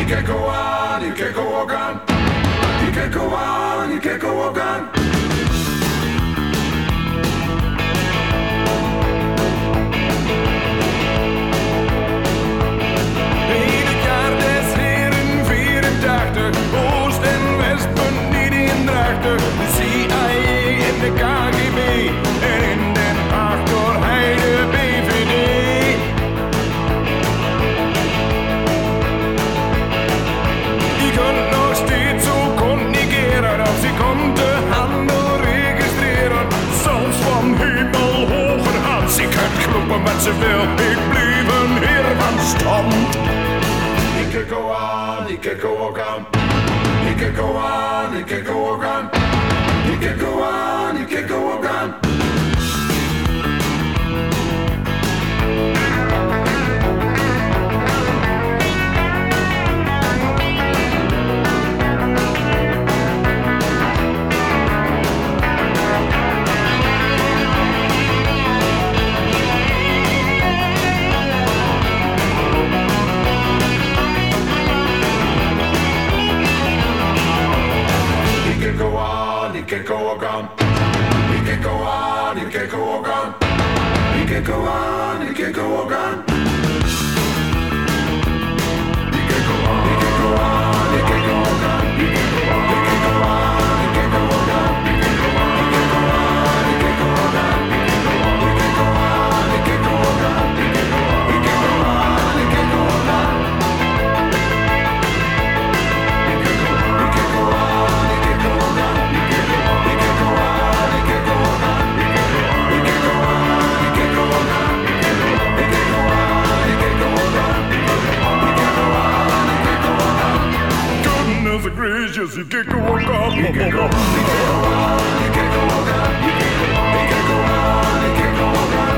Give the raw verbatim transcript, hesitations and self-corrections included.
you can't go on, you can't go walk on. You can't go on, you can't go walk on. Ieder jaar des heren vierentachtig, Oost en West, Beneden en Drachter. De C I A en de K G B en in Den Haag door hij de B V D. Die kunt nog steeds zo communiceren als ze komt de handel registreren. Zelfs van hemel hoger aan, ze kan kloppen wat ze wil. Ik blijf een heer van stand. You can't go on, you can't go walk on. You can't go on, you can't go walk on. You can't go on, you can't go walk on. You can't go on, you can't go walk on. You can't go on, you can't go walk on. You can't go on, you can't go walk on. You can't go on, you can't go on, you can't go walk on. You can't go on, you can't go on, you can't go walk on. You can't go on, you can't go on, you can't go walk on. You can't go on, you can't go on, you can't go walk on. You can't go on, you can't go on, you can't go walk on. You can't go on, you can't go on, you can't go walk on. You can't go on, you can't go on, you can't go walk on. You can't go on, you can't go on, you can't go walk on. You can't go on, you can't go on, you can't go walk on. You can't go on, you can't go on, you can't go walk on. Goodness gracious, you can't go walk on. You can't go on, you can't go on, you can't go walk on. You can't go on, you can't go on, you can't go walk on.